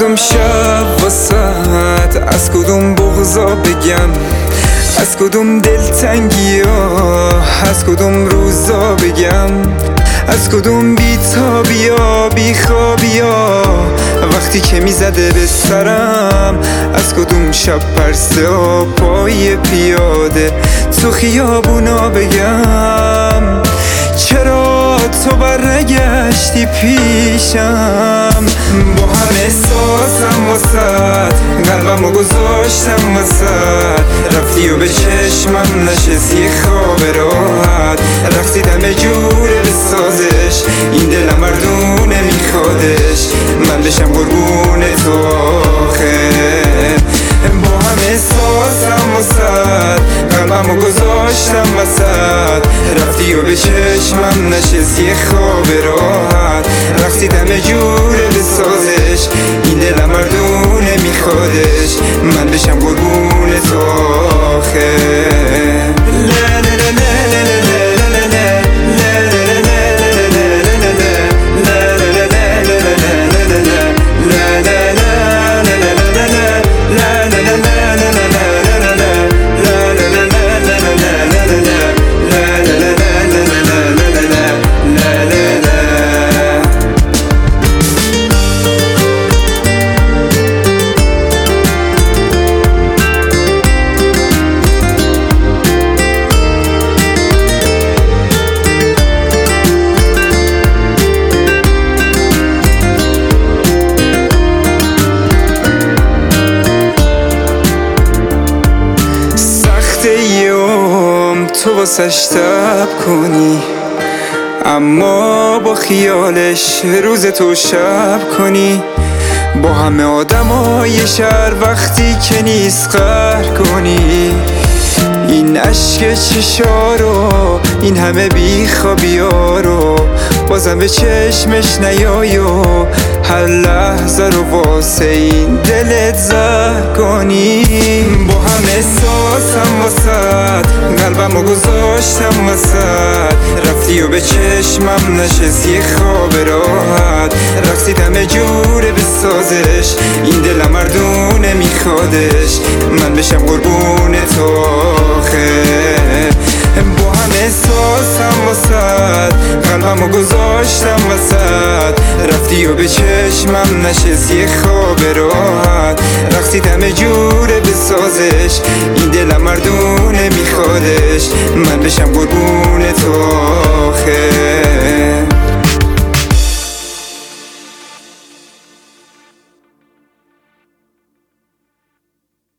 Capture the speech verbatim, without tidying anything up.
کدوم شب واسط، از کدوم بغضا بگم، از کدوم دلتنگی ها، از کدوم روزا بگم، از کدوم بیتابی ها بیخوابی ها وقتی که میزده به سرم، از کدوم شب پرسه ها پای پیاده تو خیابونا بگم. چرا تو برنگشتی پیشم؟ با هم احساسم واسد، قلبمو گذاشتم واسد، رفتی و به چشمم نشستی خواب راحت، رقصی دم جوره بسازش، این دلم مردونه میخوادش، من بشم قربون تو آخه. با هم احساسم واسد، قلبمو گذاشتم واسد، رفتی و به چشمم نشستی خواب راحت، رقصی دم جوره بسازش، این دلم مردونه میخوادش، من بشم قربون تو آخه. تو واسش تب کنی، اما با خیالش روز تو شب کنی، با همه آدمای شهر وقتی که نیست قهر کنی. این عشق چشا رو، این همه بیخوابی ها رو بازم به چشمش نیای و هر لحظه رو واسه این دلت زهر کنی. با هم احساسم واسد، قلبمو گذاشتم واسد، رفتی و به چشمم نشستی خواب راحت، رقصی دم جوره بسازش، این دلم مردونه میخوادش، من بشم قربون تو آخه. با هم احساسم واسد، قلبمو گذاشتم واسد، رفتی و به چشمم نشستی خواب راحت، رقصی دم جوره بسازش، این دلم مردونه میخوادش، من بشم قربون تو.